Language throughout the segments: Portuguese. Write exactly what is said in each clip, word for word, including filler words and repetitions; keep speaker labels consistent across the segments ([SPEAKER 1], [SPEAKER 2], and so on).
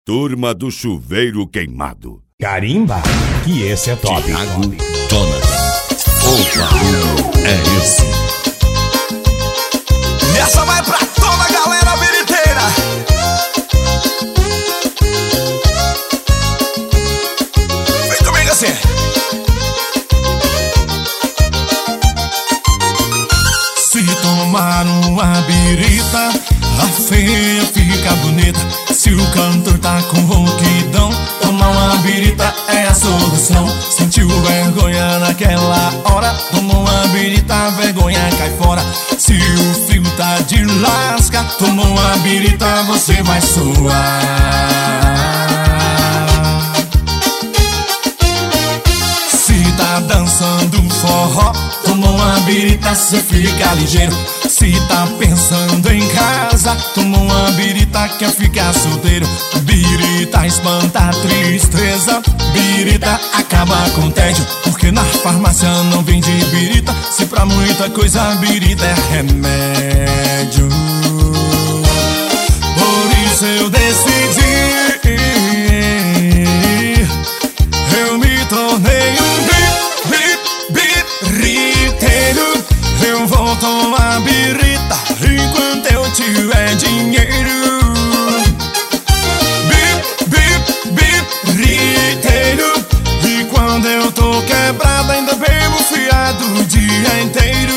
[SPEAKER 1] Turma do Chuveiro Queimado.
[SPEAKER 2] Carimba, que esse é top.
[SPEAKER 1] Thiago Jonathan. O barulho é esse.
[SPEAKER 3] E essa vai pra toda a galera biriteira. Vem comigo assim. Se tomar uma birita, a feia fica bonita. Se o cantor tá com ronquidão, tomar uma birita é a solução. Sentiu vergonha naquela hora, tomou uma birita, a vergonha cai fora. Se o fio tá de lasca, tomou uma birita, você vai suar. Se tá dançando forró, tomou uma birita, cê fica ligeiro. Se tá pensando em casa, tomou uma birita, quer ficar solteiro. Birita espanta a tristeza, birita acaba com tédio. Porque na farmácia não vende birita, se pra muita coisa birita é remédio. Por isso eu decidi, eu me tornei um bi, bi, biriteiro. Eu vou tomar birita enquanto eu tiver dinheiro. Bi, bi, biriteiro. E quando eu tô quebrado ainda bebo fiado o dia inteiro.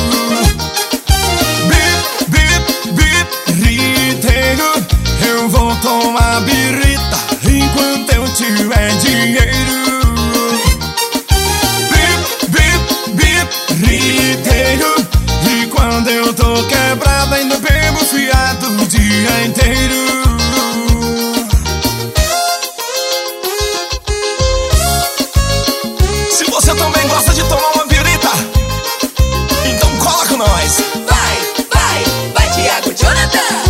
[SPEAKER 3] Bi, bi, biriteiro. Eu vou tomar birita enquanto eu tiver dinheiro. Biriteiro. E quando eu tô quebrado ainda bebo fiado o dia inteiro. Se você também gosta de tomar uma birita, então cola com nós.
[SPEAKER 4] Vai, vai, vai Thiago Jonathan.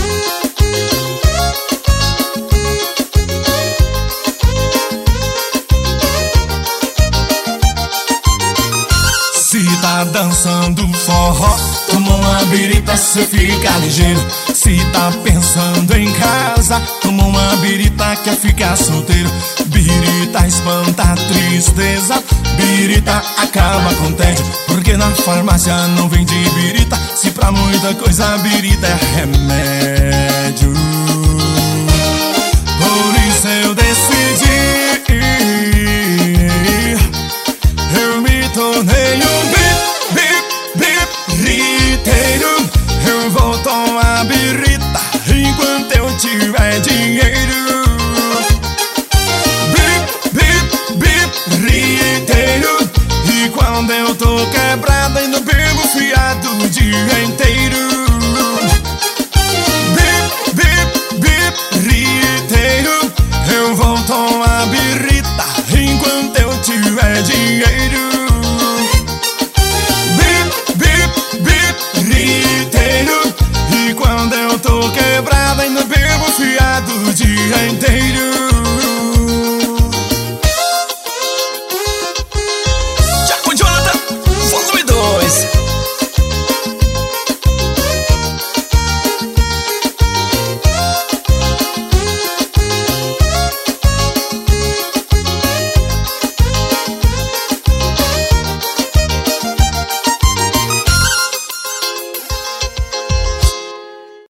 [SPEAKER 3] Se tá dançando forró, toma uma birita, cê fica ligeiro. Se tá pensando em casa, toma uma birita, quer ficar solteiro. Birita espanta a tristeza, birita acaba com tédio. Porque na farmácia não vende birita, se pra muita coisa birita é remédio. Por isso eu decidi, eu me tornei um bi, bi, biriteiro. Eu vou tomar birita enquanto eu tiver dinheiro. Bi, bi, biriteiro. E quando eu tô quebrado ainda bebo fiado o dia inteiro. Bi, bi, biriteiro. Eu vou tomar birita enquanto eu tiver dinheiro. Biriteiro. E quando eu tô quebrado ainda bebo fiado o dia inteiro.